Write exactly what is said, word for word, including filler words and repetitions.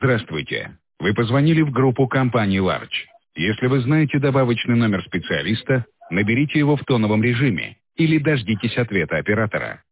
Здравствуйте. Вы позвонили в группу компании Large. Если вы знаете добавочный номер специалиста, наберите его в тоновом режиме или дождитесь ответа оператора.